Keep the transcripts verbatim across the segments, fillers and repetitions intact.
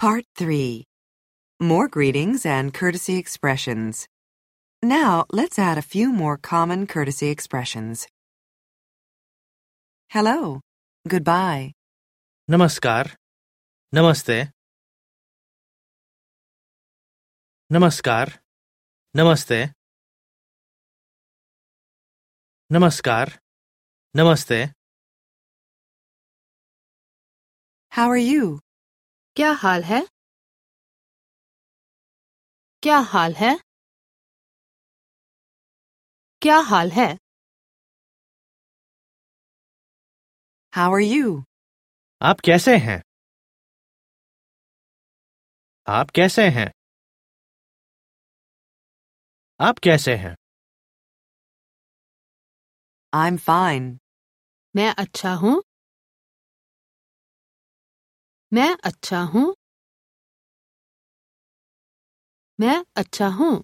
Part three. More greetings and courtesy expressions. Now, let's add a few more common courtesy expressions. Hello. Goodbye. नमस्कार, नमस्ते, नमस्कार, नमस्ते, नमस्कार, नमस्ते. How are you? क्या हाल है? क्या हाल है? क्या हाल है? How are you? आप कैसे हैं? आप कैसे हैं? आप कैसे हैं? I'm fine. मैं अच्छा हूँ. मैं अच्छा हूँ. मैं अच्छा हूँ.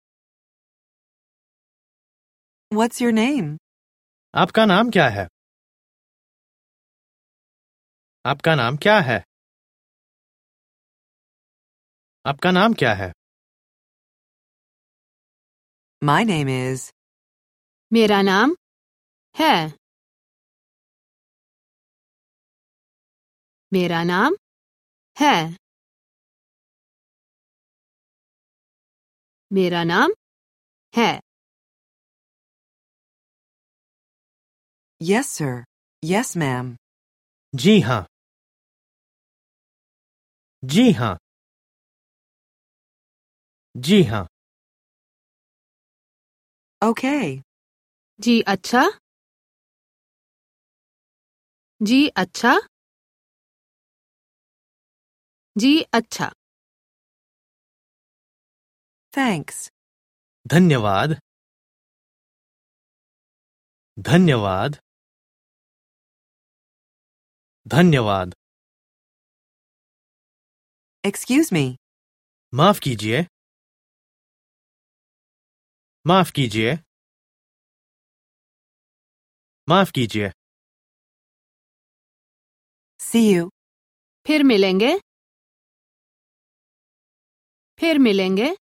What's your name? आपका नाम क्या है? आपका नाम क्या है? आपका नाम क्या है? My name is. मेरा नाम है. मेरा नाम है. मेरा नाम है. Yes, sir. Yes, ma'am. जी हाँ. जी हाँ. जी हाँ. Okay. जी अच्छा. जी अच्छा. जी अच्छा. Thanks. धन्यवाद. धन्यवाद. धन्यवाद. Excuse me. माफ कीजिए. माफ कीजिए. माफ कीजिए. See you. फिर मिलेंगे. फिर मिलेंगे.